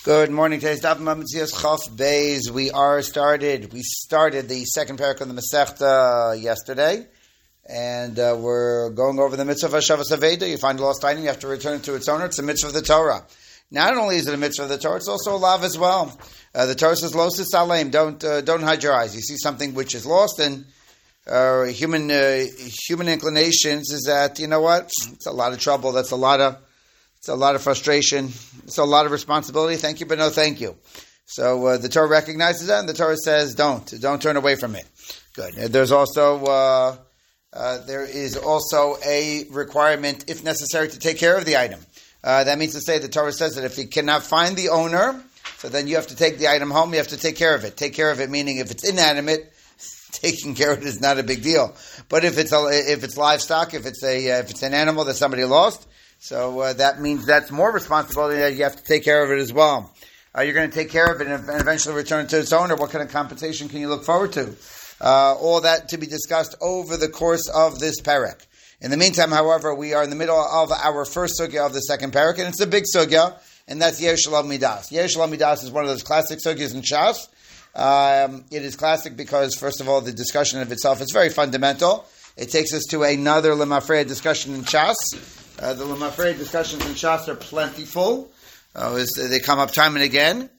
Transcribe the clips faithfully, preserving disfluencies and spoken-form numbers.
Good morning. Today's Daf Mametzias Chaf Beis. We are started. We started the second parak of the Masechta yesterday, and uh, we're going over the mitzvah of Hashavas Aveda. You find a lost item, you have to return it to its owner. It's a mitzvah of the Torah. Not only is it a mitzvah of the Torah, it's also a lav as well. Uh, the Torah says, "Lo salem." Don't uh, don't hide your eyes. You see something which is lost, and uh, human uh, human inclinations is that you know what? It's a lot of trouble. That's a lot of It's a lot of frustration. It's a lot of responsibility. Thank you, but no thank you. So uh, the Torah recognizes that, and the Torah says, "Don't, don't turn away from it." Good. There's also uh, uh, there is also a requirement, if necessary, to take care of the item. Uh, that means to say, the Torah says that if you cannot find the owner, so then you have to take the item home. You have to take care of it. Take care of it meaning if it's inanimate, taking care of it is not a big deal. But if it's a, if it's livestock, if it's a uh, if it's an animal that somebody lost. So uh, that means that's more responsibility that you have to take care of it as well. Uh, you're going to take care of it and eventually return it to its owner. What kind of compensation can you look forward to? Uh, all that to be discussed over the course of this parak. In the meantime, however, we are in the middle of our first sugya of the second parak, and it's a big sugya, and that's Yesh Shalom Midas. Yesh Shalom Midas is one of those classic sugyas in Shas. Um, it is classic because, first of all, the discussion of itself is very fundamental. It takes us to another Lemafreya discussion in Shas. Uh, the Lemafreya discussions in Shas are plentiful. Uh, they come up time and again.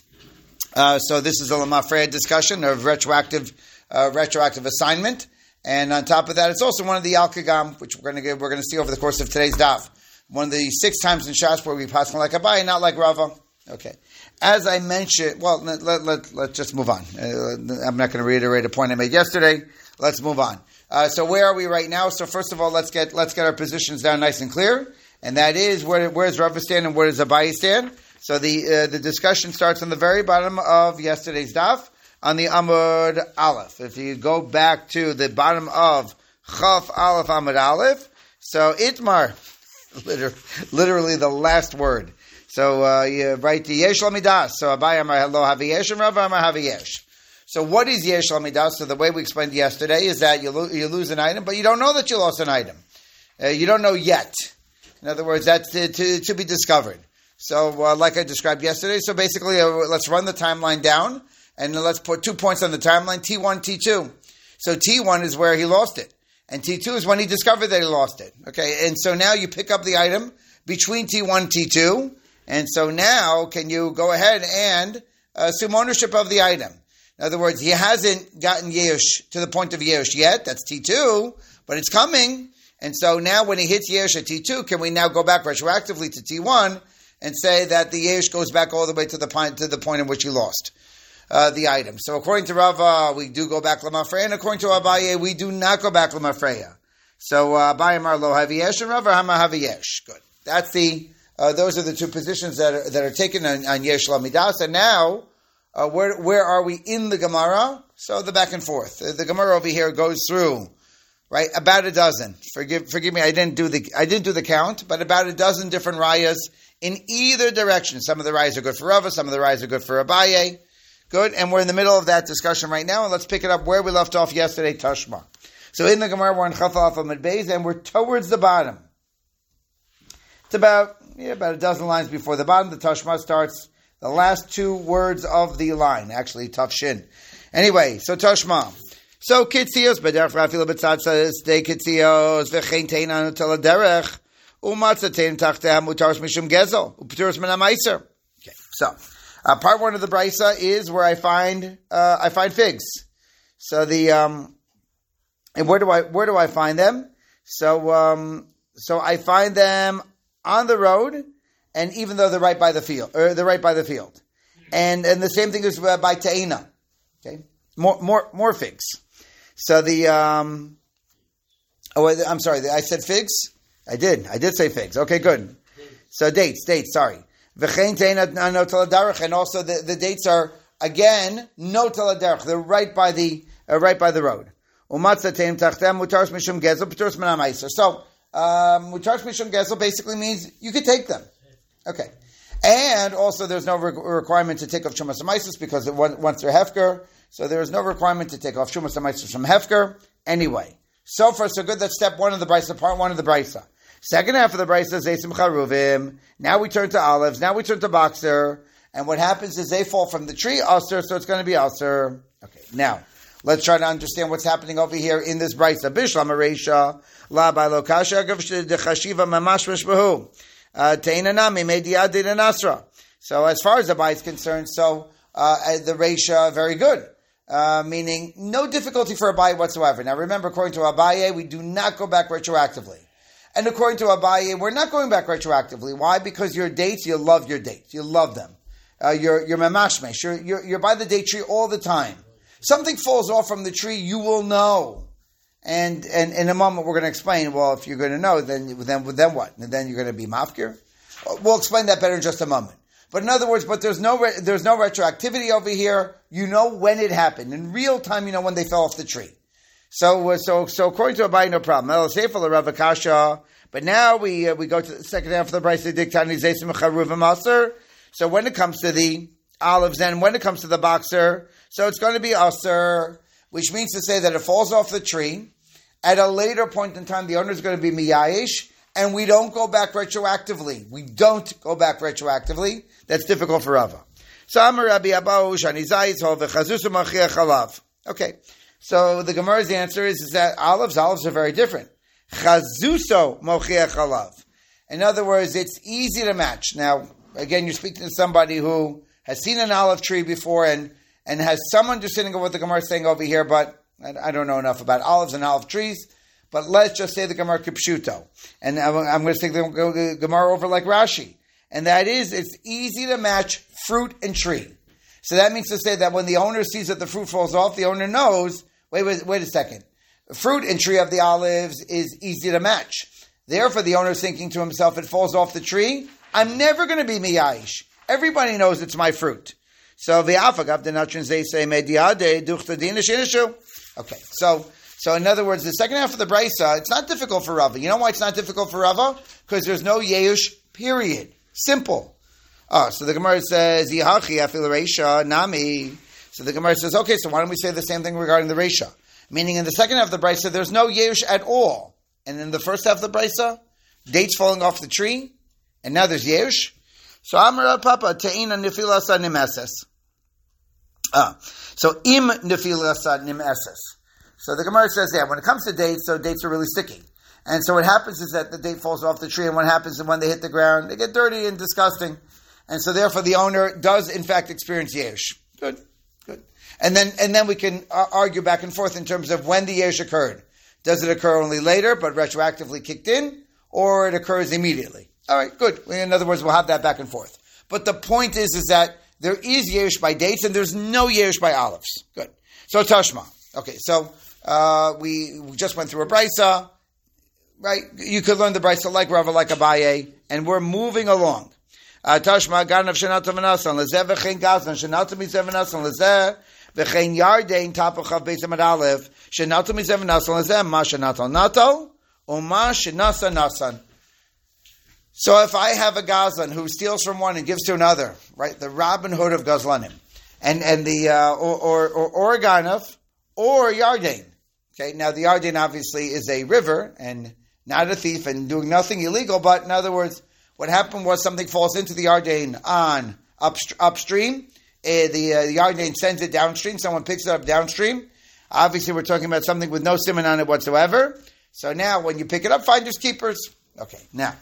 Uh, so this is a Lemafreya discussion of retroactive uh, retroactive assignment. And on top of that, it's also one of the Al-Kagam, which we're going to we're going to see over the course of today's daf. One of the six times in Shas where we pass like Abai, not like Rava. Okay. As I mentioned, well, let, let, let, let's just move on. Uh, I'm not going to reiterate a point I made yesterday. Let's move on. Uh, so where are we right now? So first of all, let's get let's get our positions down nice and clear, and that is where where does Rava stand and where does Abaye stand? So the uh, the discussion starts on the very bottom of yesterday's daf on the Amud Aleph. If you go back to the bottom of Chaf Aleph Amud Aleph, so Itmar, literally, literally the last word. So uh, you write the Yesh Lamidas. So Abaye Amar Hello Haviyesh and Rava Amar Haviyesh. So what is Yesh Lamidas? So the way we explained yesterday is that you, lo- you lose an item, but you don't know that you lost an item. Uh, you don't know yet. In other words, that's to, to, to be discovered. So uh, like I described yesterday, so basically uh, let's run the timeline down, and let's put two points on the timeline, T one, T two. So T one is where he lost it, and T two is when he discovered that he lost it. Okay, and so now you pick up the item between T one and T two, and so now can you go ahead and uh, assume ownership of the item? In other words, he hasn't gotten Yesh to the point of Yesh yet. That's T two, but it's coming. And so now when he hits Yesh at T two, can we now go back retroactively to T one and say that the Yesh goes back all the way to the point, to the point in which he lost uh, the item? So according to Rava, we do go back Lemafreya, and according to Abaye, we do not go back Lemafreya. So uh, Abaye Amar Lo Haviyesh and Rava Amar Haviyesh. Good. That's the, uh, those are the two positions that are, that are taken on, on Yesh Lamidas. And now, Uh, where where are we in the Gemara? So the back and forth. The, the Gemara over here goes through, right, about a dozen. Forgive forgive me, I didn't do the I didn't do the count, but about a dozen different rayas in either direction. Some of the rayas are good for Rava, some of the rayas are good for Abaye. Good, and we're in the middle of that discussion right now, and let's pick it up where we left off yesterday, Tashma. So in the Gemara, we're on Chaf Alef Amud Beis, and we're towards the bottom. It's about yeah, about a dozen lines before the bottom. The Tashma starts. The last two words of the line, actually, tough shin. Anyway, so Tashma. So Kitzios, B'derech Rafila B'tzatzas, De Kitzios, V'chein Tein Anu Tel Derech, U'matzah Tein Tachteha Mutaros Mishum Gezel, U'Pturos Min HaMaiser. Okay, so, uh, part one of the Brisa is where I find, uh, I find figs. So the, um, and where do I, where do I find them? So, um, so I find them on the road, and even though they're right by the field, or they're right by the field, and and the same thing is uh, by Ta'ina. Okay, more more more figs. So the um, oh, I'm sorry, I said figs. I did, I did say figs. Okay, good. So dates, dates. Sorry, v'chein Ta'ina no taladarach, and also the, the dates are again no taladarach. They're right by the uh, right by the road. Umatzah Ta'im tachtem mutaros mishum gezel p'turos min ha'maiser. So mutaros mishum gezel basically means you could take them. Okay. And also there's no re- requirement to take off Shumas HaMaisos because it, once they're Hefker, so there is no requirement to take off Shumas HaMaisos from Hefker. Anyway, so far so good. That's step one of the Brisa, part one of the Brisa. Second half of the Brisa is Eisim Charuvim. Now we turn to olives. Now we turn to boxer. And what happens is they fall from the tree, Aser, so it's going to be Aser. Okay, now, let's try to understand what's happening over here in this Brisa. Bishlam Aresha, La Bailo Kasha, de Chashiva Mamash Mishbahu, Teinanami, Mediadi Nasra. So as far as the Abai is concerned, so uh, the Resha, very good. Uh, meaning, no difficulty for Abai whatsoever. Now remember, according to Abaye, we do not go back retroactively. And according to Abaye, we're not going back retroactively. Why? Because your dates, you love your dates. You love them. Uh, you're, you're mamashmesh. You're, you're, you're by the date tree all the time. Something falls off from the tree, you will know. And, and in a moment we're going to explain, well, if you're going to know, then, then, then what? And then you're going to be mafkir? We'll explain that better in just a moment. But in other words, but there's no, re- there's no retroactivity over here. You know when it happened. In real time, you know when they fell off the tree. So, so, so according to Abai, no problem. But now we, uh, we go to the second half of the Brisa. So when it comes to the olives and when it comes to the boxer, so it's going to be aser, which means to say that it falls off the tree. At a later point in time, the owner is going to be miyayish, and we don't go back retroactively. We don't go back retroactively. That's difficult for Rava. So Amar Rabbi Abahu Shani Zayis Ho v'chazusu machiach halav. Okay, so the Gemara's answer is, is that olives, olives are very different. Chazuso mochiach halav. In other words, it's easy to match. Now, again, you're speaking to somebody who has seen an olive tree before and, and has some understanding of what the Gemara is saying over here, but I, I don't know enough about olives and olive trees. But let's just say the Gemara kipshuto. And I'm, I'm going to take the, the Gemara over like Rashi. And that is, it's easy to match fruit and tree. So that means to say that when the owner sees that the fruit falls off, the owner knows, wait, wait, wait a second. The fruit and tree of the olives is easy to match. Therefore, the owner is thinking to himself, it falls off the tree, I'm never going to be miyayish. Everybody knows it's my fruit. So v'afagav denatrin zay say mediade duchtadin shinishu. Okay, so so in other words, the second half of the brisa, it's not difficult for Rava. You know why it's not difficult for Rava? Because there's no yeush. Period. Simple. Oh, so the Gemara says yihachi afil reisha nami. So the Gemara says, okay, so why don't we say the same thing regarding the reisha? Meaning, in the second half of the brisa, there's no yeush at all, and in the first half of the brisa, dates falling off the tree. And now there's Yesh. So Amar Papa Te'ina Nefilasa Nimeses. Ah, so Im Nefilasa Nimeses. So the Gemara says, yeah, when it comes to dates, so dates are really sticky. And so what happens is that the date falls off the tree, and what happens is when they hit the ground, they get dirty and disgusting. And so therefore the owner does in fact experience Yesh. Good, good. And then and then we can uh, argue back and forth in terms of when the Yesh occurred. Does it occur only later, but retroactively kicked in, or it occurs immediately? All right, good. In other words, we'll have that back and forth. But the point is, is that there is yerush by dates and there's no yerush by olives. Good. So Tashma. Okay, so uh, we just went through a brisa, right? You could learn the brisa like Rava, like Abaye, and we're moving along. Tashma ganav shenata v'nasan lezeh v'chein gazan shenata mizeh v'nasan lezeh v'chein yardein tapachav beis amad aleph shenata mizeh v'nasan lezeh ma shenatal natal or ma shenasa nasan. So if I have a Gazlan who steals from one and gives to another, right, the Robin Hood of Gazlanim, and and the uh, or or or, or a Ganav, or Yardain. Okay, now the Yardain obviously is a river and not a thief and doing nothing illegal. But in other words, what happened was something falls into the Yardain on upst- upstream. Uh, the, uh, the Yardain sends it downstream. Someone picks it up downstream. Obviously, we're talking about something with no simon on it whatsoever. So now, when you pick it up, finders keepers. Okay, now.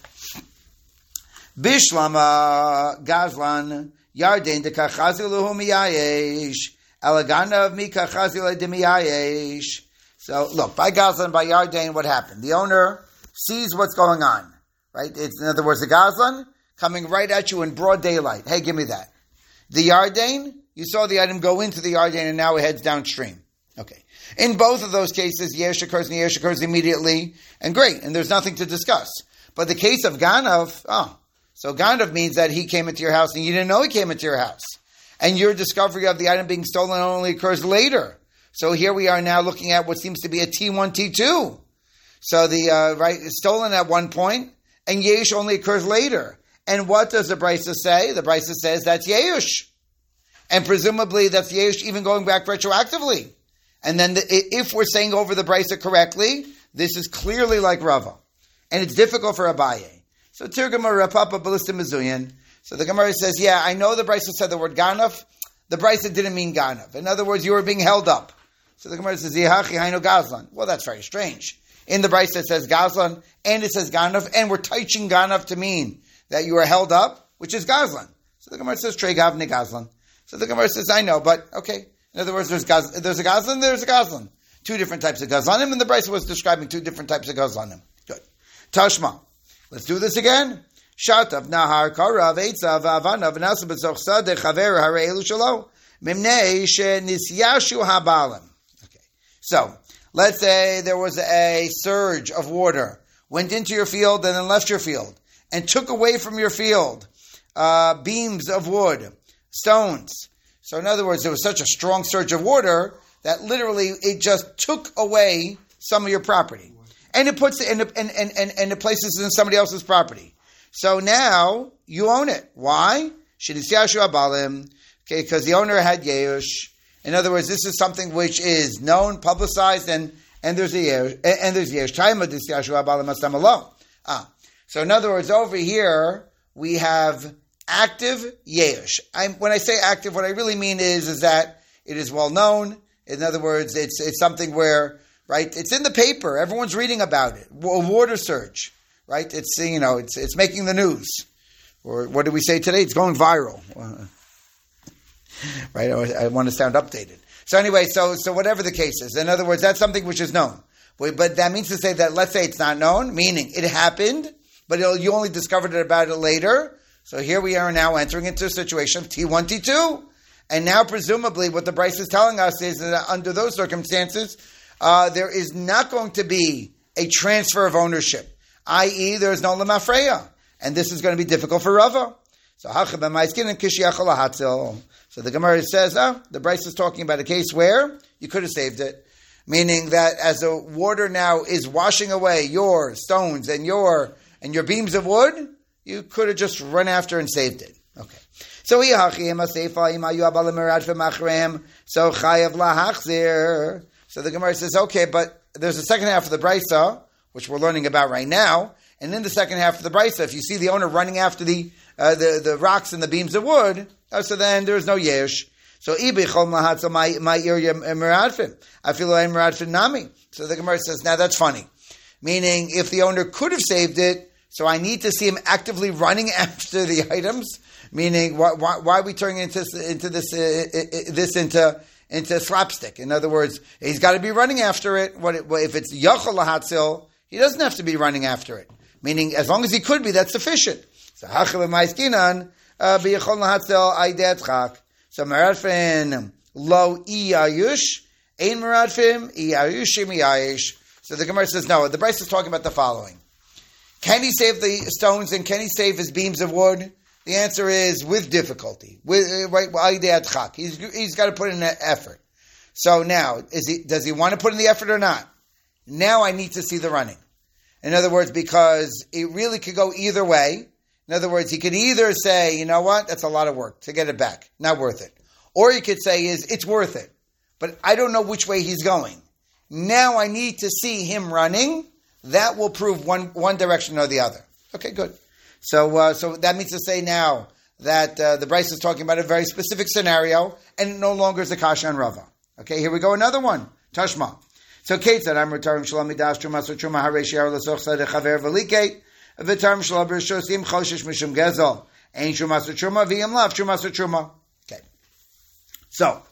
Bishlama Gazlan Yardain de Kachaziluhu Miyayesh Alaganav Mika Chazil de Miyayesh. So look, by Gazlan, by Yardain, what happened? The owner sees what's going on, right? It's in other words, the Gazlan coming right at you in broad daylight. Hey, give me that. The Yardain, you saw the item go into the Yardain and now it heads downstream. Okay. In both of those cases, Yesh occurs and Yesh occurs immediately, and great, and there's nothing to discuss. But the case of Ganav, oh, so Ganav means that he came into your house and you didn't know he came into your house. And your discovery of the item being stolen only occurs later. So here we are now looking at what seems to be a T one, T two. So the, uh, right, it's stolen at one point, and Yesh only occurs later. And what does the Brisa say? The Brisa says that's Yesh. And presumably that's Yesh even going back retroactively. And then the, if we're saying over the Brisa correctly, this is clearly like Rava. And it's difficult for Abaye. So Tirgama Rapapa Balista Mizuyan. So the Gemara says, yeah, I know the Brisa said the word Ganav. The Brisa didn't mean Ganav. In other words, you were being held up. So the Gemara says, Yehachi Hainu Gazlan. Well, that's very strange. In the Brisa it says Gazlan, and it says Ganav, and we're teaching Ganav to mean that you are held up, which is Gazlan. So the Gemara says, Trei Gavne Gazlan. So the Gemara says, I know, but okay. In other words, there's, gaz, there's a Gazlan, there's a Gazlan. Two different types of Gazlanim, and the Brisa was describing two different types of Gazlanim. Good. Tashma. Let's do this again. Shatav nahar karav eitzav avanav nasu b'zoch sadeh chaver harei elu shalo mimnei shenisyashu habalim. Okay. So, let's say there was a surge of water, went into your field and then left your field, and took away from your field uh, beams of wood, stones. So in other words, there was such a strong surge of water that literally it just took away some of your property. And it puts it in, and, and, and, and it places it in somebody else's property. So now you own it. Why? Okay, because the owner had Yeush. In other words, this is something which is known, publicized, and, and there's a Yeush. And there's Yeush. Ah. So in other words, over here, we have active Yeush. I'm, when I say active, what I really mean is, is that it is well known. In other words, it's it's something where, right, it's in the paper. Everyone's reading about it. A water surge, right? It's, you know, it's it's making the news. Or what do we say today? It's going viral. Right? I, I want to sound updated. So anyway, so so whatever the case is. In other words, that's something which is known. But, but that means to say that, let's say it's not known, meaning it happened, but it'll, you only discovered it about it later. So here we are now entering into a situation of T one, T two. And now presumably what the Brisa is telling us is that under those circumstances, uh, there is not going to be a transfer of ownership, that is there is no lemafreya. And this is going to be difficult for Rava. So So the Gemara says, oh, the Brisa is talking about a case where you could have saved it. Meaning that as the water now is washing away your stones and your and your beams of wood, you could have just run after and saved it. Okay. So so chayav lahachzir. So the Gemara says, okay, but there's a second half of the Brisa, which we're learning about right now, and in the second half of the Brisa, if you see the owner running after the uh, the, the rocks and the beams of wood, uh, so then there's no yesh. So ibichol lahatzel my my area meradfim. I feel like meradfim nami. So the Gemara says, now that's funny, meaning if the owner could have saved it, so I need to see him actively running after the items. Meaning, why, why, why are we turning into into this uh, this into into slapstick? In other words, he's got to be running after it. What it, well, if it's yachol lahatzil, he doesn't have to be running after it. Meaning, as long as he could be, that's sufficient. So hachel ma'askinan biyachol lahatzil aidetchak. So meradfin lo iyayush ein meradfim iyayushim iyayish. So the Gemara says no. The Brisa is talking about the following: can he save the stones and can he save his beams of wood? The answer is with difficulty. With right, he's he's got to put in an effort. So now, is he does he want to put in the effort or not? Now I need to see the running. In other words, because it really could go either way. In other words, he could either say, you know what, that's a lot of work to get it back, not worth it, or he could say, is it's worth it, but I don't know which way he's going. Now I need to see him running. That will prove one one direction or the other. Okay, good. So, uh, so that means to say now that uh, the Brisa is talking about a very specific scenario, and it no longer is a kasha and Rava. Okay, here we go, another one. Tashma. So, Kate said, "I'm retiring shalom midas truma so truma hareishiyar l'soch sadeh chaver v'likei v'tarim shalom b'rishosim choshesh mishum gezel ein truma so truma v'yim lav truma so truma." Okay. So,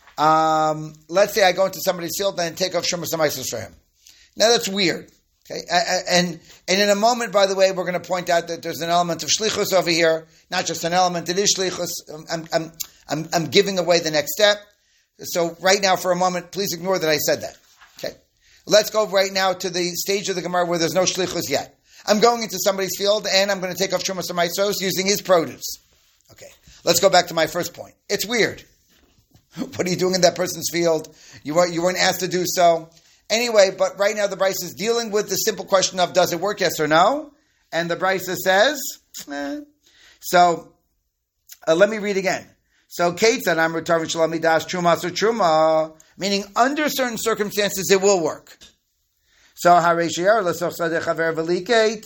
um, let's say I go into somebody's field and take off truma samaisos for him. Now that's weird. Okay, and and in a moment, by the way, we're going to point out that there's an element of shlichus over here, not just an element. It is shlichus. I'm I'm I'm I'm giving away the next step. So right now, for a moment, please ignore that I said that. Okay, let's go right now to the stage of the Gemara where there's no shlichus yet. I'm going into somebody's field and I'm going to take off Trumas Hamaisos using his produce. Okay, let's go back to my first point. It's weird. What are you doing in that person's field? You weren't you weren't asked to do so. Anyway, but right now the Brisa is dealing with the simple question of does it work, yes or no? And the Brisa says, eh. So uh, let me read again. So Kate said, I'm returning Shalami Das Truma or Truma, meaning under certain circumstances it will work. So Hareshiyar Lasoch Sadeh Chaver Velikate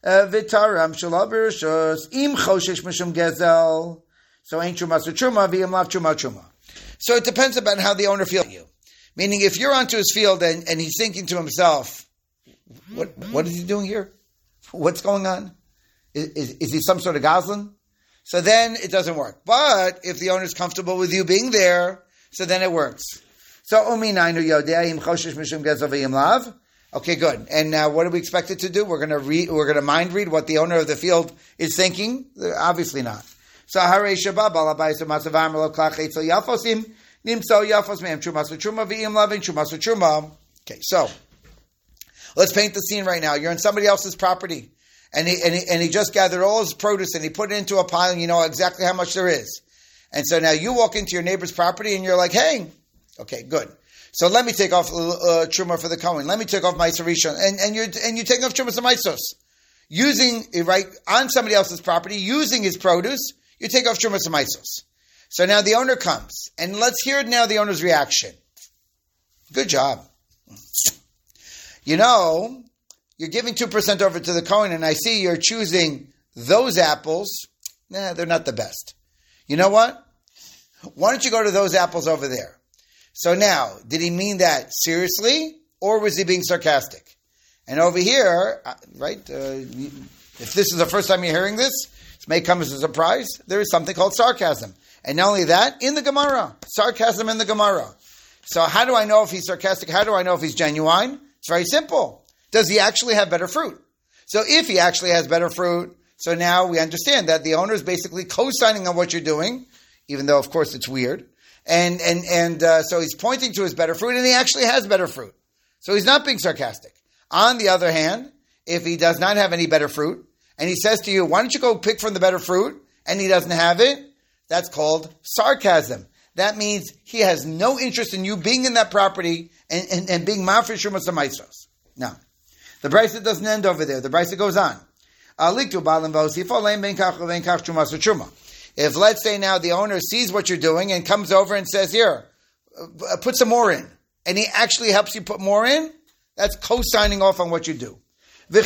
V'taram shelo b'rishus im choshesh mishum gezel. So ain't truma so truma v'im lav truma truma. So it depends about how the owner feels you. Meaning, if you're onto his field and, and he's thinking to himself, "What what is he doing here? What's going on? Is, is, is he some sort of goslin?" So then it doesn't work. But if the owner's comfortable with you being there, so then it works. So umi nainu yodea im choshesh mishum gezel v'im lav. Okay, good. And now, what do we expect it to do? We're going to read. We're going to mind read what the owner of the field is thinking. Obviously not. So harei shabab alabayis u'matzavam lo klach etzel yafosim nimso yafos me'em trumas u'truma v'im lav and trumas u'truma. Okay, so let's paint the scene right now. You're on somebody else's property. And he, and he and he just gathered all his produce and he put it into a pile and you know exactly how much there is. And so now you walk into your neighbor's property and you're like, hey, okay, good. So let me take off uh, truma for the Kohen. Let me take off Meiser Rishon. And and you're and you take off truma and Meisos. Using, right, on somebody else's property, using his produce, you take off truma and Meisos. So now the owner comes. And let's hear now the owner's reaction. Good job. You know, you're giving two percent over to the Kohen, and I see you're choosing those apples. Nah, they're not the best. You know what? Why don't you go to those apples over there? So now, did he mean that seriously, or was he being sarcastic? And over here, right, uh, if this is the first time you're hearing this, this may come as a surprise, there is something called sarcasm. And not only that, in the Gemara. Sarcasm in the Gemara. So how do I know if he's sarcastic? How do I know if he's genuine? It's very simple. Does he actually have better fruit? So if he actually has better fruit, so now we understand that the owner is basically co-signing on what you're doing, even though, of course, it's weird. And and and uh, so he's pointing to his better fruit, and he actually has better fruit. So he's not being sarcastic. On the other hand, if he does not have any better fruit, and he says to you, why don't you go pick from the better fruit, and he doesn't have it, that's called sarcasm. That means he has no interest in you being in that property and, and, and being ma'afish trumas ma'asos. Now, the brisa doesn't end over there. The brisa goes on. If, let's say now the owner sees what you're doing and comes over and says, here, uh, put some more in, and he actually helps you put more in, that's co-signing off on what you do. So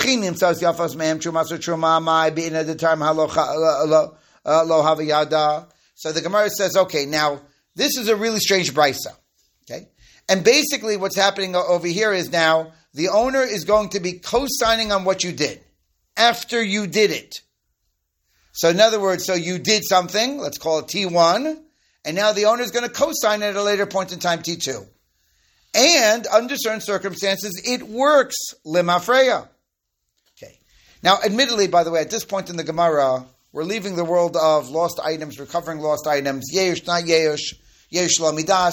the Gemara says, okay, now, this is a really strange brisa. Okay? And basically what's happening over here is now, the owner is going to be co-signing on what you did after you did it. So in other words, so you did something, let's call it T one, and now the owner is going to co-sign it at a later point in time, T two. And under certain circumstances, it works, limafreya. Okay. Now, admittedly, by the way, at this point in the Gemara, we're leaving the world of lost items, recovering lost items, yesh, not yesh, yesh lamidas.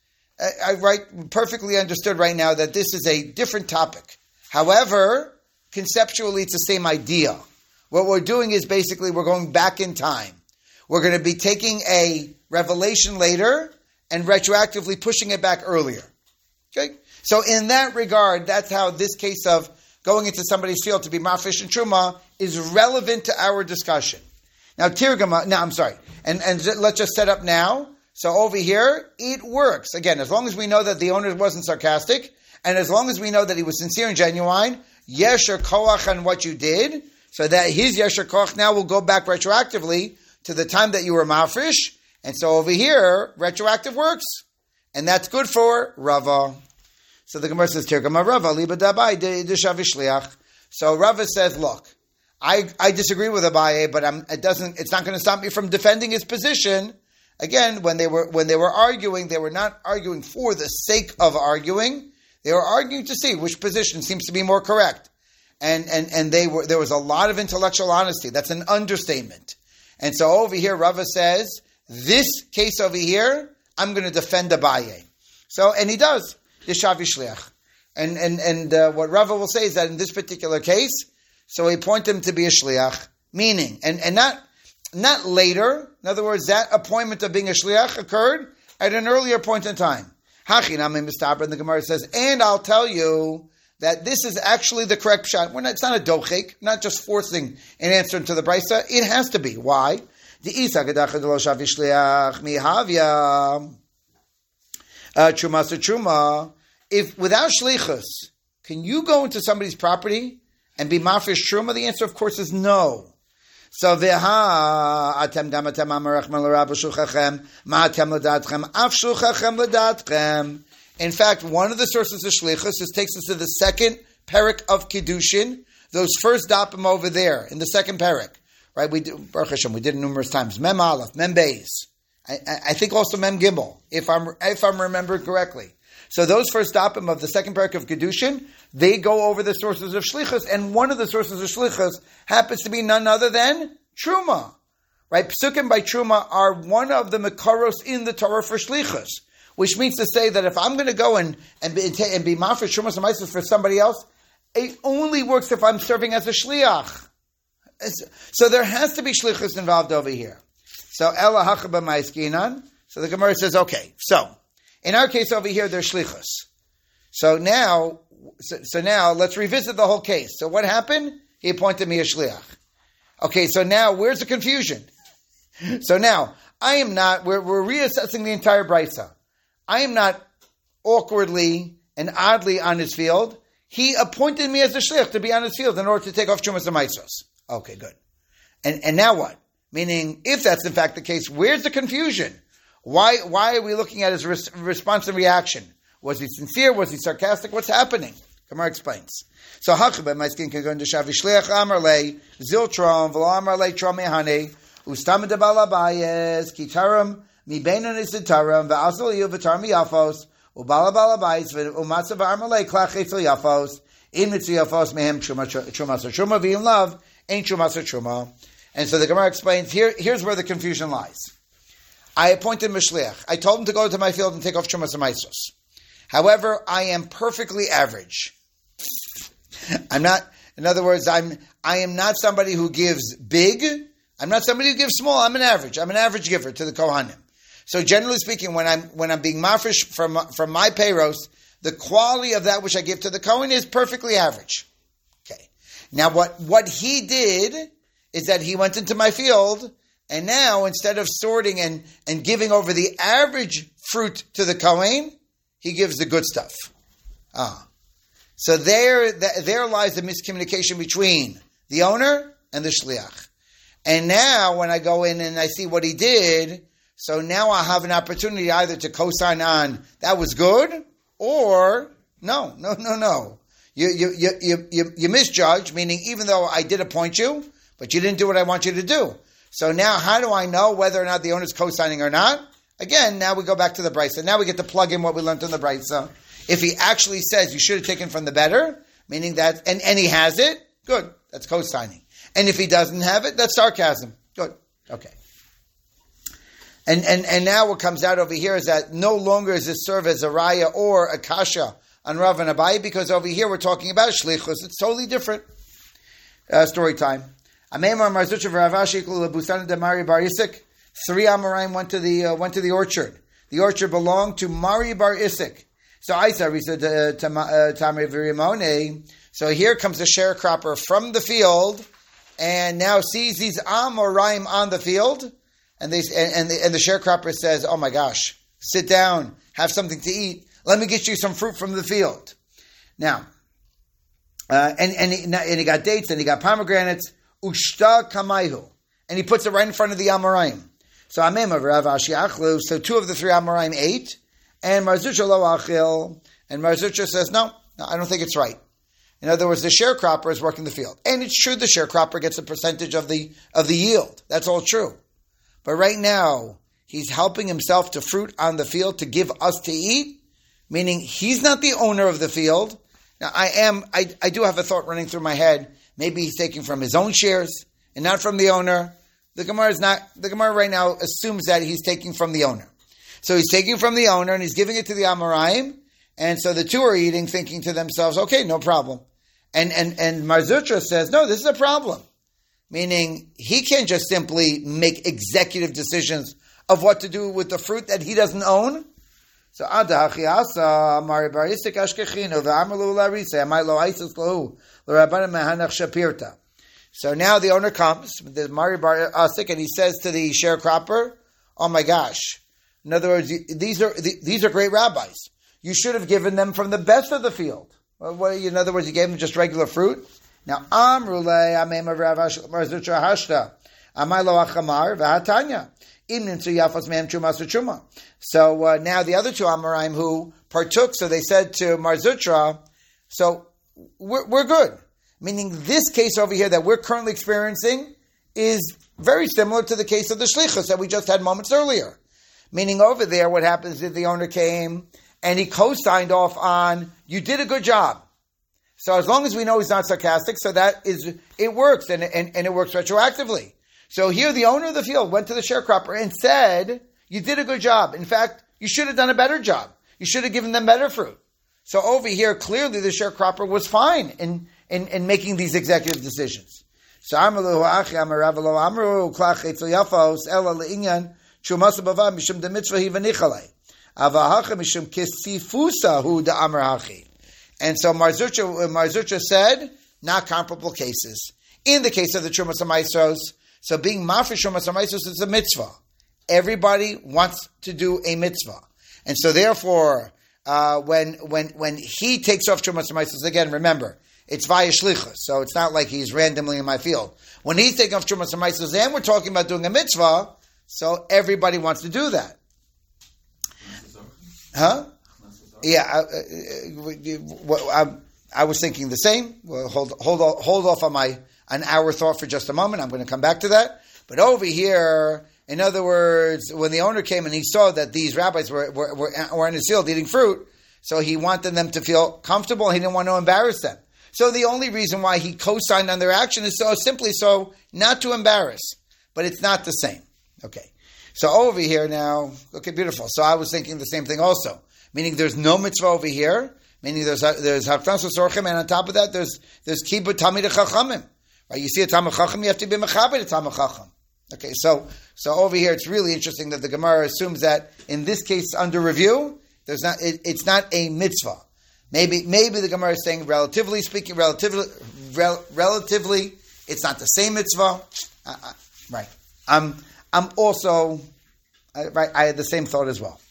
I, I write perfectly understood right now that this is a different topic. However, conceptually, it's the same idea. What we're doing is basically we're going back in time. We're going to be taking a revelation later and retroactively pushing it back earlier. Okay? So in that regard, that's how this case of going into somebody's field to be mafish and truma is relevant to our discussion. Now, Tirgama, no, I'm sorry. And, and let's just set up now. So over here, it works. Again, as long as we know that the owner wasn't sarcastic, and as long as we know that he was sincere and genuine, yesher koach on what you did, so that his yesher koach now will go back retroactively to the time that you were mafresh. And so over here, retroactive works. And that's good for Rava. So the Gemara says, Tirgama Rava, liba dabai d'shavishliach. So Rava says, look, I, I disagree with Abaye, but I'm, it doesn't, it's not going to stop me from defending his position. Again, when they were when they were arguing, they were not arguing for the sake of arguing. They were arguing to see which position seems to be more correct. And and and they were there was a lot of intellectual honesty. That's an understatement. And so over here, Rava says, this case over here, I'm going to defend Abaye. So, and he does. Yishav And and and uh, what Rava will say is that in this particular case, so he pointed him to be a shliach, meaning, and, and not not later. In other words, that appointment of being a shliach occurred at an earlier point in time. Hachinam mistaber, and the Gemara says, and I'll tell you that this is actually the correct pshat. We're not, it's not a dochek, not just forcing an answer to the brisa. It has to be. Why? The isa gedach lo shavi shliach mihavya truma truma. If without shlichus, can you go into somebody's property and be mafresh truma? The answer, of course, is no. So veha atem gam atem amarach melarab shuchachem ma atem ledatchem af shuchachem ledatchem. In fact, one of the sources of shlichus is takes us to the second parak of Kiddushin, those first dapim over there in the second parak, right? We do, Baruch Hashem, we did it numerous times. Mem Aleph, Mem Beis. I, I think also Mem Gimel, if I'm if I'm remembering correctly. So those first dapim of the second parak of Kiddushin, they go over the sources of shlichus, and one of the sources of shlichus happens to be none other than truma, right? Psukim by truma are one of the mekaros in the Torah for shlichus. Which means to say that if I'm going to go and and be, and be mafresh shumas and maisos for somebody else, it only works if I'm serving as a shliach. So there has to be shlichus involved over here. So ela hachaba maiskinan. So the Gemara says, okay. So in our case over here, there's shlichus. So now, so, so now let's revisit the whole case. So what happened? He appointed me a shliach. Okay. So now where's the confusion? So now I am not. We're, we're reassessing the entire brisa. I am not awkwardly and oddly on his field. He appointed me as a shliach to be on his field in order to take off Chumas and Maisos. Okay, good. And and now what? Meaning, if that's in fact the case, where's the confusion? Why why are we looking at his res- response and reaction? Was he sincere? Was he sarcastic? What's happening? Gemara explains. So Hachibah, my skin can go into Shavi Shliach Amarle, Ziltron, V'lo Amarle Tromehane, Ustam de Balabayes, Kitaram, Mi Beinan Isitaram, V'asal Yu V'tar Mi Yafos, Ubala Balabais, Umatza V'Amarle Klachefil Yafos, In Mitzi Yafos Mehem Truma Truma Truma V'In Love, Ain't Truma Truma. And so the Gemara explains, here, here's where the confusion lies. I appointed Mishliach. I told him to go to my field and take off Chumas and Maisos. However, I am perfectly average. I'm not, in other words, I'm, I am not somebody who gives big. I'm not somebody who gives small. I'm an average. I'm an average giver to the Kohanim. So generally speaking, when I'm, when I'm being mafresh from, from my payros, the quality of that which I give to the Kohen is perfectly average. Okay. Now what, what he did is that he went into my field, and now instead of sorting and, and giving over the average fruit to the Kohen, he gives the good stuff. Ah. So there, there lies the miscommunication between the owner and the shliach. And now when I go in and I see what he did, so now I have an opportunity either to co-sign on, that was good, or no, no, no, no. You, you, you, you, you, you misjudged, meaning even though I did appoint you, but you didn't do what I want you to do. So now how do I know whether or not the owner's co-signing or not? Again, now we go back to the Brisa. Now we get to plug in what we learned in the Brisa. If he actually says you should have taken from the better, meaning that, and, and he has it, good, that's co-signing. And if he doesn't have it, that's sarcasm. Good, okay. And, and, and now what comes out over here is that no longer does this serve as a raya or a kasha on Rav and Abaye, because over here we're talking about shlichus. It's totally different. Uh, story time. Three Amoraim went to the uh, went to the orchard. The orchard belonged to Mari bar Isik. So Isa said to Tamri Virimone. So here comes a sharecropper from the field, and now sees these Amoraim on the field, and they and, and the, and the sharecropper says, "Oh my gosh, sit down, have something to eat. Let me get you some fruit from the field." Now, uh, and and he, and he got dates, and he got pomegranates. Ushta kamayhu, and he puts it right in front of the Amoraim. So Amem of Rav Ashi Achlu, so two of the three Amoraim ate, and Marzucha lo achil, and Marzucha says, no, no, I don't think it's right. In other words, the sharecropper is working the field. And it's true the sharecropper gets a percentage of the of the yield. That's all true. But right now, he's helping himself to fruit on the field to give us to eat, meaning he's not the owner of the field. Now, I am, I, I do have a thought running through my head. Maybe he's taking from his own shares and not from the owner. The Gemara is not, the Gemara right now assumes that he's taking from the owner. So he's taking from the owner and he's giving it to the Amoraim. And so the two are eating, thinking to themselves, okay, no problem. And, and, and Marzutra says, no, this is a problem. Meaning he can't just simply make executive decisions of what to do with the fruit that he doesn't own. So Adachiasa, Mari Barisik Ashkechino, V'Amalu Larisa, Amilo Isis Lahu, L'Rabbana Mehanach Shapirta. So now the owner comes, the Mari Bar Asik, and he says to the sharecropper, oh my gosh. In other words, these are these are great rabbis. You should have given them from the best of the field. Well, in other words, you gave them just regular fruit. Now, Amrule, Amem of Rav Mar Zutra Hashta, Amai Lo Achamar, Vahatanya. So uh, now the other two Amoraim who partook, so they said to Mar Zutra, so we're, we're good. Meaning this case over here that we're currently experiencing is very similar to the case of the Shlichus that we just had moments earlier. Meaning over there, what happens is the owner came and he co-signed off on, you did a good job. So as long as we know he's not sarcastic, so that is, it works and, and, and it works retroactively. So here the owner of the field went to the sharecropper and said, you did a good job. In fact, you should have done a better job. You should have given them better fruit. So over here, clearly the sharecropper was fine in, in, in making these executive decisions. So Amalu Achi Amaravalo Amru Klach Etzel Yafos Ela Le'inyan Shumasa Bava Mishum de Mitzvah Hi V'Nichalei Avahacha Mishum Kisifusa Hu de Amar Hachi. And so Mar Zutra, Mar Zutra said, not comparable cases. In the case of the Trumas HaMaisros, so being Mafresh Trumas HaMaisros is a mitzvah. Everybody wants to do a mitzvah. And so therefore, uh, when when when he takes off Trumas HaMaisros, again, remember, it's via Shlichus, so it's not like he's randomly in my field. When he's taking off Trumas HaMaisros and we're talking about doing a mitzvah, so everybody wants to do that. Huh? Yeah, I, I, I, I was thinking the same. Well, hold hold hold off on my an hour thought for just a moment. I'm going to come back to that. But over here, in other words, when the owner came and he saw that these rabbis were were, were, were in his field eating fruit, so he wanted them to feel comfortable. He didn't want to embarrass them. So the only reason why he co-signed on their action is so simply so not to embarrass. But it's not the same. Okay. So over here now, okay, beautiful. So I was thinking the same thing also. Meaning there's no mitzvah over here. Meaning there's there's Haftanas Sorchim, and on top of that there's there's Kibbut Talmidei Chachamim. Right? You see a Talmid Chacham, you have to be Mechaber a Talmid Chacham. Okay, so so over here it's really interesting that the Gemara assumes that in this case under review, there's not it, it's not a mitzvah. Maybe maybe the Gemara is saying relatively speaking, relatively rel, relatively it's not the same mitzvah. Uh, uh, right. I'm I'm also uh, right. I had the same thought as well.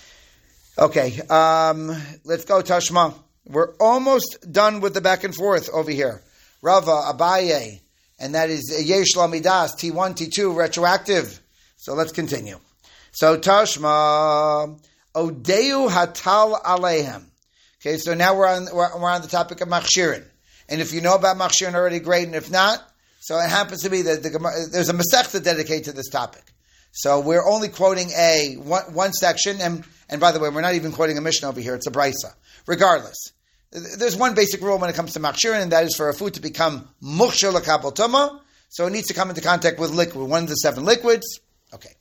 Okay, um, let's go Tashma. We're almost done with the back and forth over here. Rava, Abaye, and that is Yesh Lamidas, T one, T two, retroactive. So let's continue. So Tashma, Odeu Hatal Alehem. Okay, so now we're on we're, we're on the topic of Machshirin. And if you know about Machshirin already, great. And if not, so it happens to be that the, there's a Masechta dedicated to this topic. So we're only quoting a one, one section, and and by the way, we're not even quoting a Mishnah over here; it's a Brisa. Regardless, there's one basic rule when it comes to Machshirin, and that is for a food to become Mukhshir L'Kabel Tumah, so it needs to come into contact with liquid, one of the seven liquids. Okay.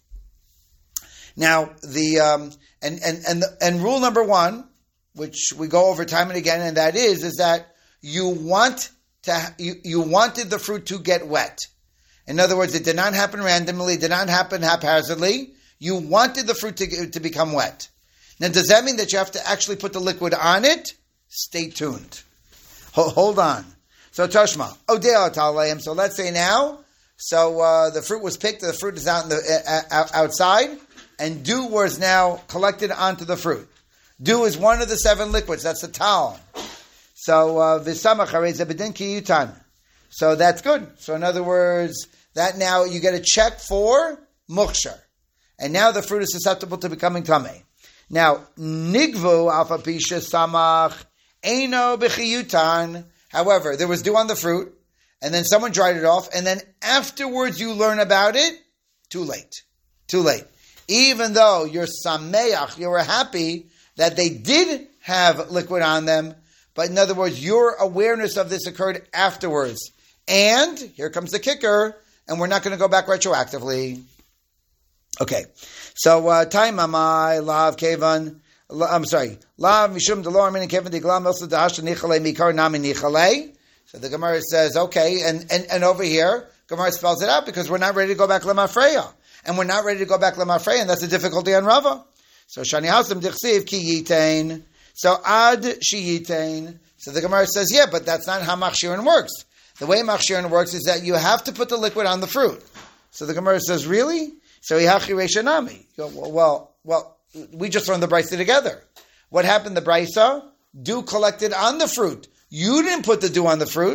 Now the um, and and and the, and rule number one, which we go over time and again, and that is is that you want to you, you wanted the fruit to get wet. In other words, it did not happen randomly, it did not happen haphazardly. You wanted the fruit to, to become wet. Now, does that mean that you have to actually put the liquid on it? Stay tuned. Ho- hold on. So, Tashma. So let's say now, so uh, the fruit was picked, the fruit is out in the uh, outside, and dew was now collected onto the fruit. Dew is one of the seven liquids. That's the tal. So, v'samach harei ze b'din ki yutan. So that's good. So in other words, that now you get a check for mukshar. And now the fruit is susceptible to becoming tamei. Now, nigvu alpha pisha samach eino b'chiyutan. However, there was dew on the fruit, and then someone dried it off, and then afterwards you learn about it, too late. Too late. Even though you're sameach, you were happy that they did have liquid on them, but in other words, your awareness of this occurred afterwards. And, here comes the kicker, and we're not going to go back retroactively. Okay, so uh, time amai lav kevan. I'm sorry, lav mishum delor min kevan diglam also dahasha nichale mikar nami nichale. So the Gemara says, okay, and, and and over here, Gemara spells it out because we're not ready to go back lemafreya, and we're not ready to go back lemafreya, and that's the difficulty on Rava. So shani hasim dichsiv ki yitain. So ad she yitain. So the Gemara says, yeah, but that's not how machshirin works. The way machshirin works is that you have to put the liquid on the fruit. So the Gemara says, really? So Hihachi Reishanami. Well, well, we just learned the Brisa together. What happened? The Brisa, dew collected on the fruit. You didn't put the dew on the fruit.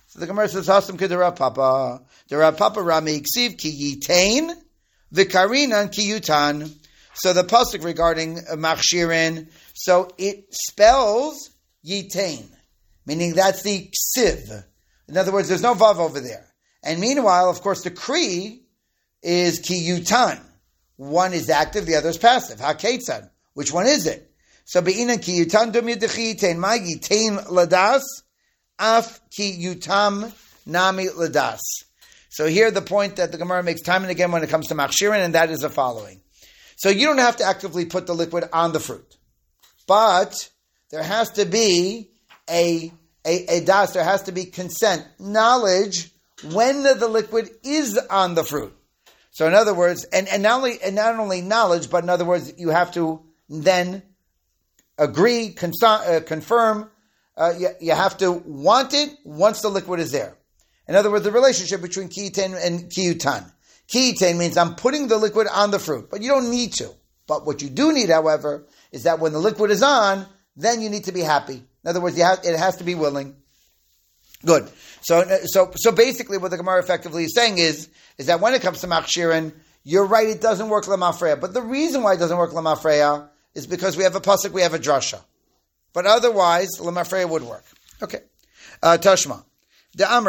So the Gemara says, Hasam ke Rav Papa. The Rav Papa Rami Iksiv ki yitain, v'karinan ki yutan. So the pasuk regarding machshirin, so it spells yitain, meaning that's the ksiv. In other words, there's no vav over there. And meanwhile, of course, the kri is ki yutan. One is active, the other is passive. Ha-ketzad. Which one is it? So be'inan ki yutan dum yidechi yitain. Ma yitain ladas, af ki yutam nami ladas. So here the point that the Gemara makes time and again when it comes to machshirin, and that is the following. So you don't have to actively put the liquid on the fruit. But there has to be a, a, a das, there has to be consent, knowledge when the, the liquid is on the fruit. So in other words, and, and not only and not only knowledge, but in other words, you have to then agree, cons- uh, confirm, uh, you, you have to want it once the liquid is there. In other words, the relationship between kiyitain and kiyutan. Kiyitain means I'm putting the liquid on the fruit, but you don't need to. But what you do need, however, is that when the liquid is on, then you need to be happy. In other words, you have, it has to be willing. Good. So, so, so basically, what the Gemara effectively is saying is, is that when it comes to machshirin, you're right, it doesn't work lemafreya. But the reason why it doesn't work lemafreya is because we have a pasuk, we have a drasha. But otherwise, lemafreya would work. Okay. Uh, Tashma. So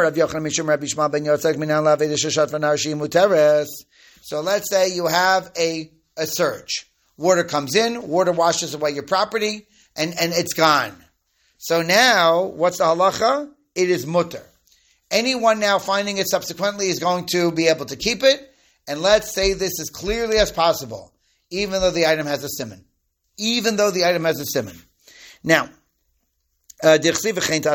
let's say you have a, a surge. Water comes in, water washes away your property, and, and it's gone. So now, what's the halacha? It is mutter. Anyone now finding it subsequently is going to be able to keep it, and let's say this as clearly as possible, even though the item has a siman. Even though the item has a siman. Now, Uh, now over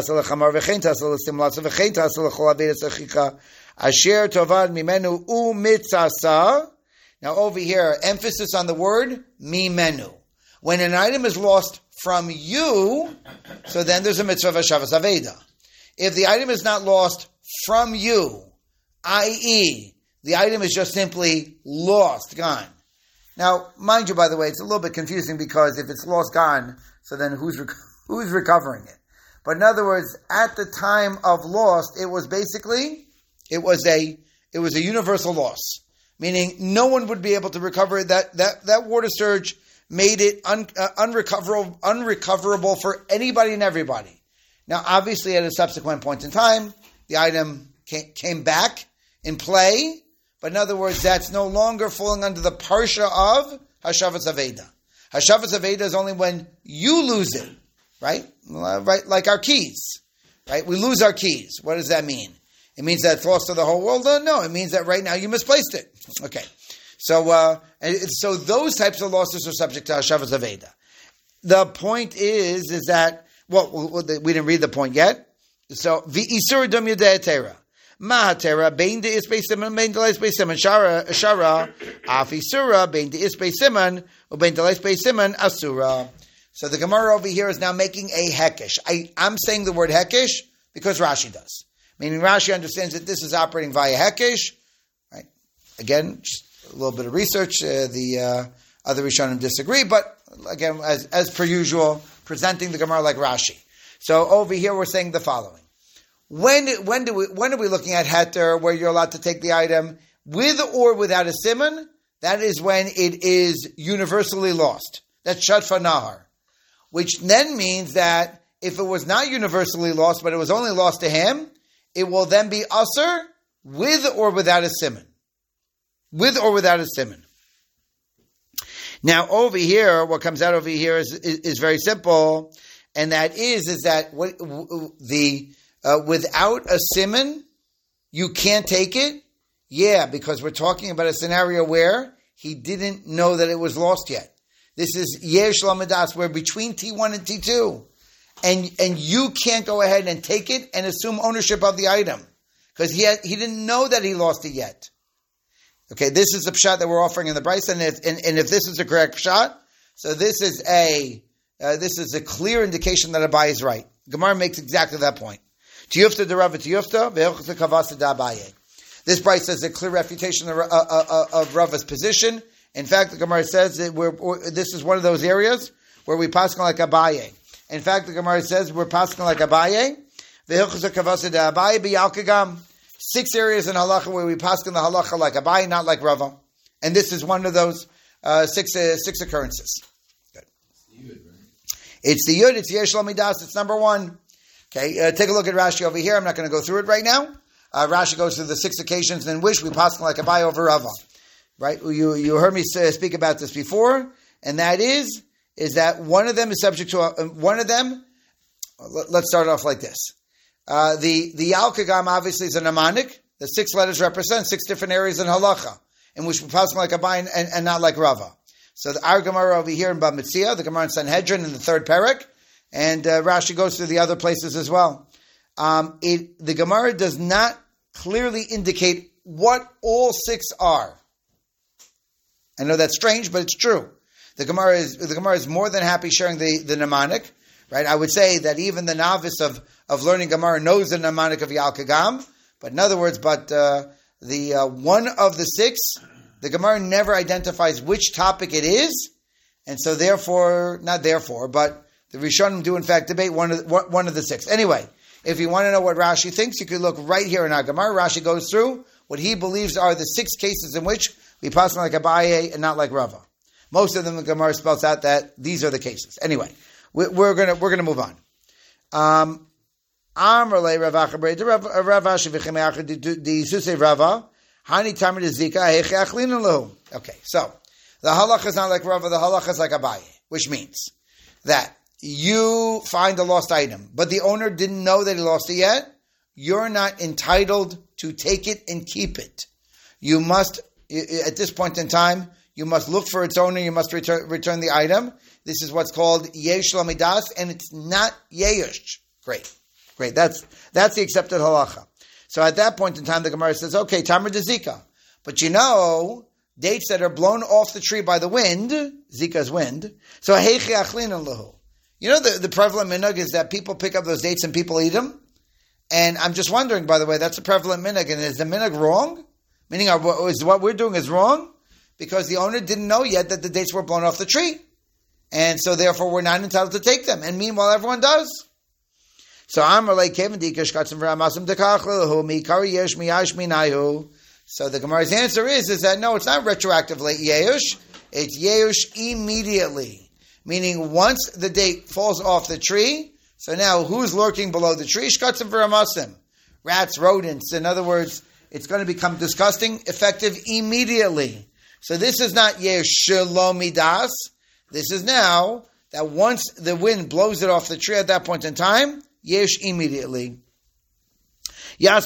here, emphasis on the word mimenu. When an item is lost from you, so then there's a mitzvah of Hashavas Aveda. If the item is not lost from you, that is, the item is just simply lost, gone. Now, mind you, by the way, it's a little bit confusing because if it's lost, gone, so then who's rec- who's recovering it? But in other words, at the time of lost, it was basically, it was a, it was a universal loss. Meaning, no one would be able to recover it. That, that, that water surge made it un, uh, unrecoverable, unrecoverable for anybody and everybody. Now, obviously, at a subsequent point in time, the item came, came back in play. But in other words, that's no longer falling under the parsha of Hashavas Aveda. Hashavas Aveda is only when you lose it. Right? Right, like our keys. Right? We lose our keys. What does that mean? It means that it's lost to the whole world? No, it means that right now you misplaced it. Okay. So, uh, so those types of losses are subject to Hashavas Aveda. The point is, is that, well, we didn't read the point yet. So, V'isur dum yudei tera. Mahatera, bein de isbei siman, bein de leisbei siman, shara, shara, afisura, bein de isbei siman, ubein de leisbei siman, asura. So the Gemara over here is now making a hekesh. I, I'm saying the word hekesh because Rashi does. Meaning Rashi understands that this is operating via hekesh. Right? Again, just a little bit of research. Uh, the uh, other Rishonim disagree, but again, as, as per usual, presenting the Gemara like Rashi. So over here we're saying the following. When, when, do we, when are we looking at heter where you're allowed to take the item with or without a siman? That is when it is universally lost. That's Shadfa Nahar. Which then means that if it was not universally lost, but it was only lost to him, it will then be usher with or without a siman. With or without a siman. Now over here, what comes out over here is, is, is very simple, and that is, is that what, the uh, without a siman, you can't take it? Yeah, because we're talking about a scenario where he didn't know that it was lost yet. This is Yesh Lamadas, we're between T one and T two. And and you can't go ahead and take it and assume ownership of the item. Because he had, he didn't know that he lost it yet. Okay, this is the pshat that we're offering in the Bryce, and if, and, and if this is the correct pshat, so this is a uh, this is a clear indication that Abaye is right. Gemara makes exactly that point. Tiyufta de Rava Tiyufta, ve'ochta kavasa da Abaye. This Bryce says a clear refutation of, uh, uh, of Rava's position. In fact, the Gemara says that we're, we're, this is one of those areas where we paskin like Abaye. In fact, the Gemara says we're paskin like Abaye. Six areas in halacha where we paskin the halacha like Abaye, not like Rava. And this is one of those uh, six uh, six occurrences. Good. It's the Yud, it's the Yesh Lamidas, it's number one. Okay, uh, take a look at Rashi over here. I'm not going to go through it right now. Uh, Rashi goes through the six occasions in which we paskin like Abaye over Rava. Right? You you heard me say, speak about this before, and that is is that one of them is subject to a, one of them. Let, let's start off like this. Uh, the the Al-Kagam obviously is a mnemonic. The six letters represent six different areas in halacha, in which we pass like Abaye and, and not like Rava. So the, our Gemara over here in Bava Metzia, the Gemara in Sanhedrin in the third parak, and uh, Rashi goes through the other places as well. Um, it, the Gemara does not clearly indicate what all six are. I know that's strange, but it's true. The Gemara is the Gemara is more than happy sharing the, the mnemonic, right? I would say that even the novice of, of learning Gemara knows the mnemonic of Yal-Kagam, but in other words, but uh, the uh, one of the six, the Gemara never identifies which topic it is, and so therefore, not therefore, but the Rishonim do in fact debate one of the, one of the six. Anyway, if you want to know what Rashi thinks, you could look right here in our Gemara. Rashi goes through what he believes are the six cases in which we pass like Abaye and not like Rava. Most of them, the Gemara spells out that these are the cases. Anyway, we're gonna we're gonna move on. Um, okay, so the halach is not like Rava. The halach is like Abaye, which means that you find a lost item, but the owner didn't know that he lost it yet. You're not entitled to take it and keep it. You must, at this point in time, you must look for its owner. You must return, return the item. This is what's called yesh lamidas, and it's not yesh. Great, great. That's that's the accepted halacha. So at that point in time, the Gemara says, "Okay, tamer de zika," but you know, dates that are blown off the tree by the wind, zika's wind. So heichi achlin lahu. You know, the the prevalent minhag is that people pick up those dates and people eat them. And I'm just wondering, by the way, that's a prevalent minhag, and is the minhag wrong? Meaning, is what we're doing is wrong? Because the owner didn't know yet that the dates were blown off the tree. And so therefore we're not entitled to take them. And meanwhile everyone does. So So the Gemara's answer is, is that no, it's not retroactively yeush, it's yeush immediately. Meaning once the date falls off the tree, so now who's lurking below the tree? Shkatzim v'ramasim. Rats, rodents. In other words, it's going to become disgusting, effective immediately. So this is not yesh shalomidas. This is now that once the wind blows it off the tree at that point in time, yesh immediately. So,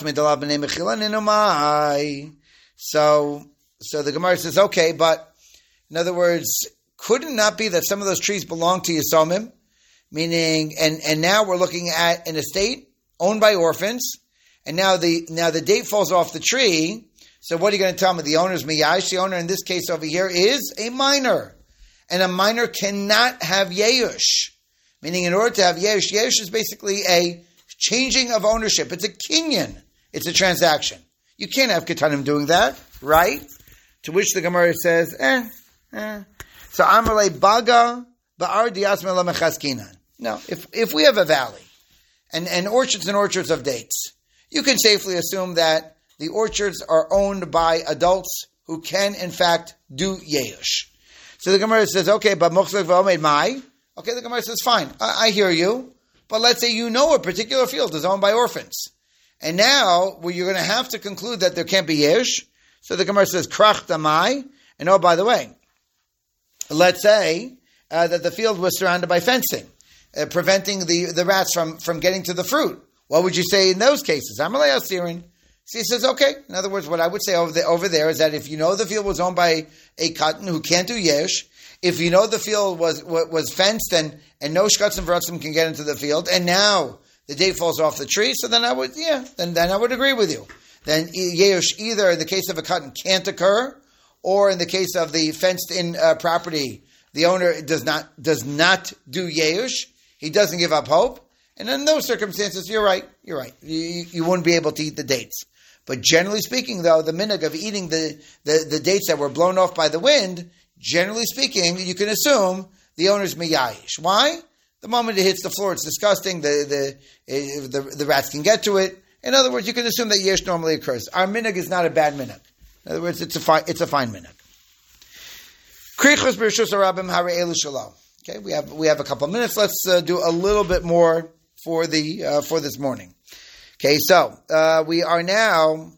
so the Gemara says, okay, but in other words, could it not be that some of those trees belong to Yisomim? Meaning, and, and now we're looking at an estate owned by orphans, and now the now the date falls off the tree. So what are you going to tell me? The owner's miyash. The owner in this case over here is a minor, and a minor cannot have yeush. Meaning, in order to have yeush, yeush is basically a changing of ownership. It's a kinyan. It's a transaction. You can't have ketanim doing that, right? To which the Gemara says, eh, eh. So Amalei baga ba'ar diasme la mechaskinan. No, if if we have a valley and, and orchards and orchards of dates, you can safely assume that the orchards are owned by adults who can, in fact, do yeush. So the Gemara says, okay, but mochzek v'omed mai. Okay, the Gemara says, fine, I, I hear you. But let's say you know a particular field is owned by orphans. And now, well, you're going to have to conclude that there can't be yeush. So the Gemara says, krach damai. And oh, by the way, let's say uh, that the field was surrounded by fencing, uh, preventing the, the rats from, from getting to the fruit. What would you say in those cases? Amalei asirin. So he says, okay. In other words, what I would say over, the, over there is that if you know the field was owned by a cotton who can't do yesh, if you know the field was was fenced and, and no shkatz and v'ratzim can get into the field, and now the date falls off the tree, so then I would, yeah, then, then I would agree with you. Then yesh either in the case of a cotton can't occur, or in the case of the fenced-in uh, property, the owner does not does not do yesh. He doesn't give up hope. And in those circumstances, you're right. You're right. You, you wouldn't be able to eat the dates. But generally speaking, though, the minhag of eating the, the, the dates that were blown off by the wind, generally speaking, you can assume the owner's miyayish. Why? The moment it hits the floor, it's disgusting. The the the, the rats can get to it. In other words, you can assume that yesh normally occurs. Our minhag is not a bad minhag. In other words, it's a fine, it's a fine minhag. Krichos b'reshus harabim hare elu shalom. Okay, we have we have a couple of minutes. Let's uh, do a little bit more for the uh, for this morning. Okay, so uh, we are now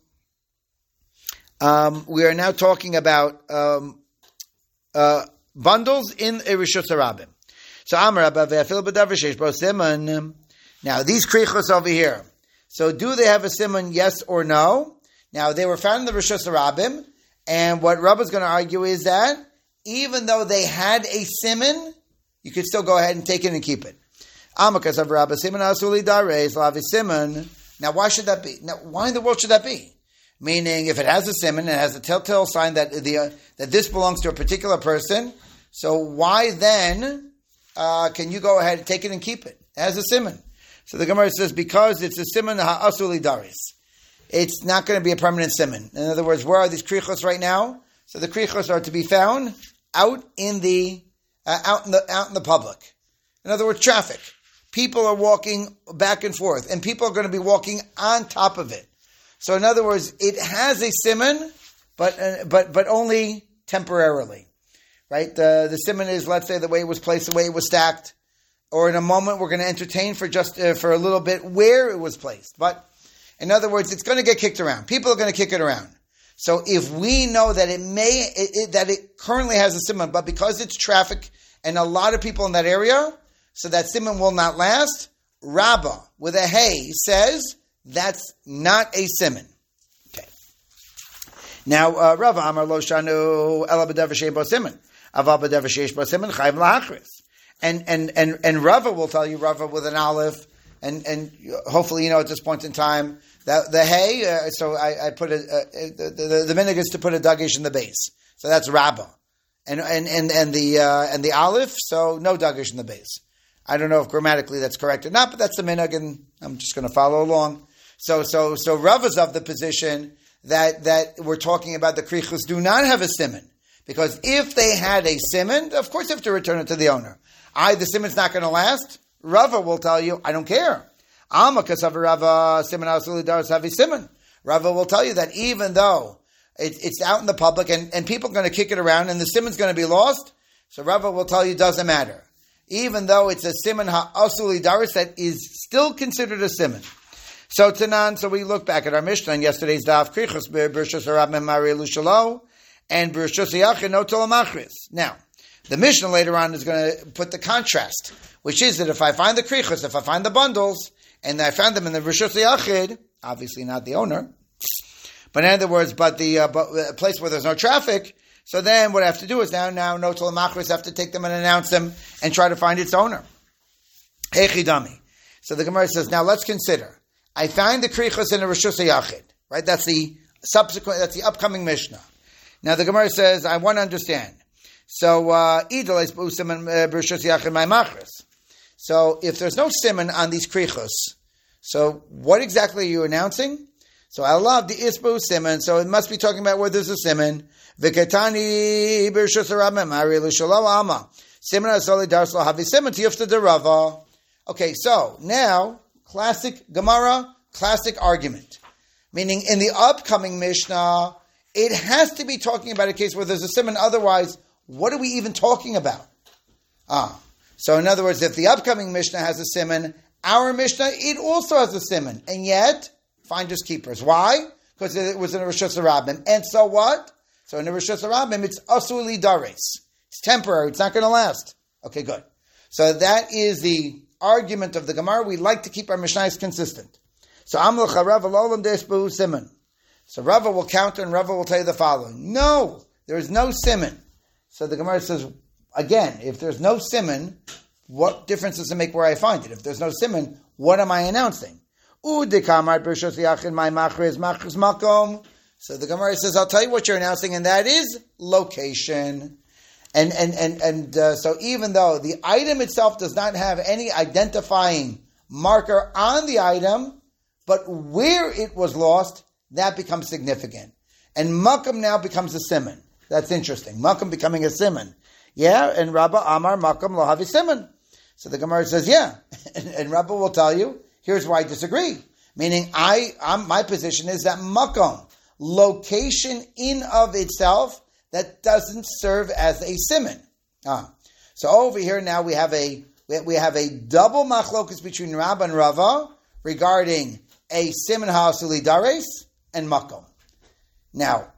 um, we are now talking about um, uh, bundles in reshus harabim. So Amar Abba ve'afil b'davar sheish bo siman. Now these krichos over here. So do they have a siman? Yes or no? Now they were found in the reshus harabim, and what Rabba is going to argue is that even though they had a siman, you could still go ahead and take it and keep it. Amakas of Rabba siman asuli dareis lavi siman. Now why should that be? Now why in the world should that be? Meaning, if it has a siman, it has a telltale sign that the uh, that this belongs to a particular person. So why then uh, can you go ahead and take it and keep it? It has a siman. So the Gemara says because it's a siman ha'asuli daris, it's not going to be a permanent siman. In other words, where are these krichos right now? So the krichos are to be found out in the uh, out in the out in the public. In other words, traffic. People are walking back and forth, and people are going to be walking on top of it. So in other words, it has a siman, but uh, but but only temporarily, right? The the siman is, let's say, the way it was placed, the way it was stacked. Or in a moment, we're going to entertain for just uh, for a little bit where it was placed. But in other words, it's going to get kicked around. People are going to kick it around. So if we know that it may it, it, that it currently has a siman, but because it's traffic and a lot of people in that area, so that siman will not last. Rabbah with a hey says that's not a siman. Okay. Now uh, Rabbah Amar Lo Shanu Ela B'Davar Sheish Bo Siman Aval B'Davar Sheish Bo Siman Chayv L'Achris. And and and and Rava will tell you, Rava with an aleph, and and hopefully you know at this point in time that the hay. Uh, so I, I put a, a, the the, the minhag is to put a dagish in the base. So that's Rabbah, and and and and the uh, and the aleph. So no dagish in the base. I don't know if grammatically that's correct or not, but that's the minhag, and I'm just going to follow along. So so so Rava's of the position that that we're talking about the krichos do not have a siman, because if they had a siman, of course you have to return it to the owner. I, the siman's not going to last. Rava will tell you, I don't care. Amakas of Rava siman asuli daris havi siman. Rava will tell you that even though it, it's out in the public and, and people are going to kick it around and the siman's going to be lost, so Rava will tell you it doesn't matter. Even though it's a siman ha'asuli daris, that is still considered a siman. So Tanan, so we look back at our Mishnah in yesterday's daf, krichos b'reshus harabim mari lushalo and b'reshus yachin no tolamachris. Now, the Mishnah later on is going to put the contrast, which is that if I find the krichos, if I find the bundles, and I found them in the Rishus Yachid, obviously not the owner, but in other words, but the uh, but a place where there's no traffic, so then what I have to do is now, now, no Tolamachris have to take them and announce them and try to find its owner. Hechidami. So the Gemara says, now let's consider. I find the krichos in the Rishus Yachid, right? That's the subsequent, that's the upcoming Mishnah. Now the Gemara says, I want to understand. So, uh, so if there's no siman on these krichos, so what exactly are you announcing? So I love the isbu siman, so it must be talking about where there's a siman. V'katani b'rishus harabim ari l'shalo alma. Siman asoli daris lo havi siman tiyufta derava. Okay, so now, classic Gemara, classic argument. Meaning in the upcoming Mishnah, it has to be talking about a case where there's a siman, otherwise, what are we even talking about? Ah, so in other words, if the upcoming Mishnah has a siman, our Mishnah, it also has a siman. And yet, finders keepers. Why? Because it was in a Rishus Harabim. And so what? So in a Rishus Harabim, it's asuli dares. It's temporary. It's not going to last. Okay, good. So that is the argument of the Gemara. We like to keep our Mishnahs consistent. So Amlach Rava Lolam Desbu Siman. So Rava will counter and Rava will tell you the following. No, there is no siman. So the Gemara says, again, if there's no siman, what difference does it make where I find it? If there's no siman, what am I announcing? So the Gemara says, I'll tell you what you're announcing, and that is location. And and and and uh, so even though the item itself does not have any identifying marker on the item, but where it was lost, that becomes significant. And makam now becomes a siman. That's interesting. Makam becoming a siman. Yeah, and Rabba Amar Makam lo havi siman. So the Gemara says, yeah. And, and Rabba will tell you, here's where I disagree. Meaning, I, I'm, my position is that makom, location in of itself, that doesn't serve as a siman. Ah. So over here now we have a we have a double machlokus between Rabba and Rava regarding a siman ha'asuli dares and makom. Now,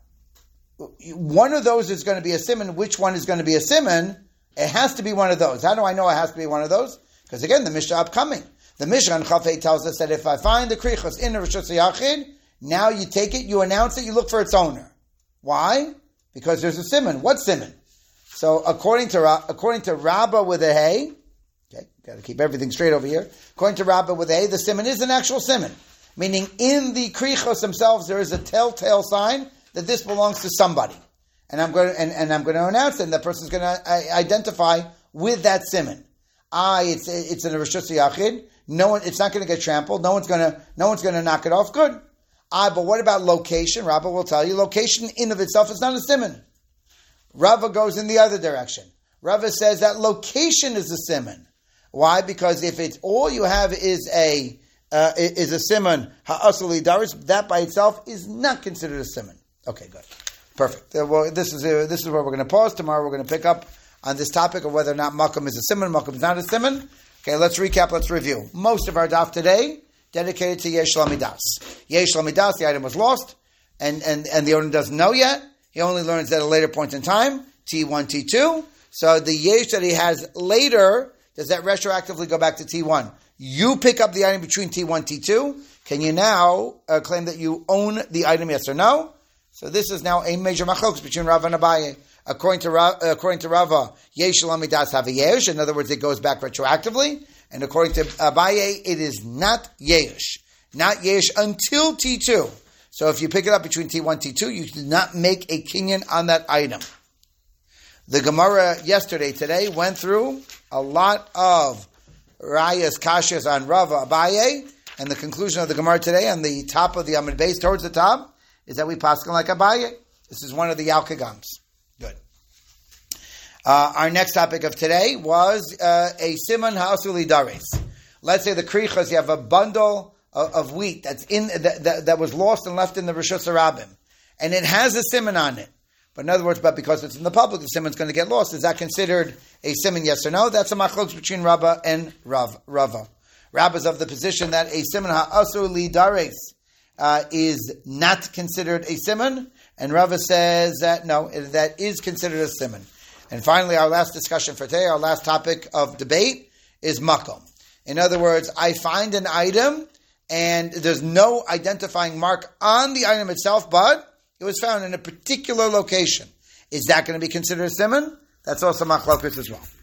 one of those is going to be a siman. Which one is going to be a siman? It has to be one of those. How do I know it has to be one of those? Because again, the Mishnah upcoming. The Mishnah on Chafei tells us that if I find the krichos in the Rishus Yachid, now you take it, you announce it, you look for its owner. Why? Because there's a siman. What siman? So according to according to Rabba with a hay, okay, got to keep everything straight over here. According to Rabba with a hay, the siman is an actual siman, meaning in the krichos themselves there is a telltale sign that this belongs to somebody, and I'm going to, and, and I'm going to announce it, and that person's going to uh, identify with that siman. I, it's it's in a Rishus Yachid. No one, it's not going to get trampled. No one's going to, no one's going to knock it off. Good. Ah, but what about location? Rabba will tell you, location in of itself is not a siman. Rava goes in the other direction. Rava says that location is a siman. Why? Because if it's all you have is a uh, is a siman ha'asuli daris, that by itself is not considered a siman. Okay, good, perfect. Uh, well, this is uh, this is where we're going to pause. Tomorrow we're going to pick up on this topic of whether or not makom is a siman, makom is not a siman. Okay, let's recap. Let's review. Most of our daf today dedicated to Yesh Lamidas. Yesh Lamidas, the item was lost, and, and, and the owner doesn't know yet. He only learns at a later point in time, T one, T two. So the Yesh that he has later, does that retroactively go back to T one? You pick up the item between T one, T two. Can you now uh, claim that you own the item, yes or no? So this is now a major machlokes between Rava and Abaye. According to Ra- according to Rava, Yesh Lamidas have a Yesh. In other words, it goes back retroactively. And according to Abaye, it is not Yesh. Not Yesh until T two. So if you pick it up between T one and T two, you do not make a kinyan on that item. The Gemara yesterday, today, went through a lot of Rayas, Kashas on Rava, Abaye, and the conclusion of the Gemara today on the top of the Amud Beis, towards the top, is that we paskin like Abaye. This is one of the Yalkagams. Good. Uh, our next topic of today was uh, a siman ha'asuli dares. Let's say the krichas, you have a bundle of, of wheat that's in that, that, that was lost and left in the Rishus Harabim, and it has a siman on it. But in other words, but because it's in the public, the siman's going to get lost. Is that considered a siman? Yes or no? That's a machlokes between Rabba and Rav, Rava. Rabba's of the position that a siman ha'asuli dares uh, is not considered a siman, and Rava says that no, that is considered a siman. And finally, our last discussion for today, our last topic of debate, is makom. In other words, I find an item, and there's no identifying mark on the item itself, but it was found in a particular location. Is that going to be considered a siman? That's also machlokas as well.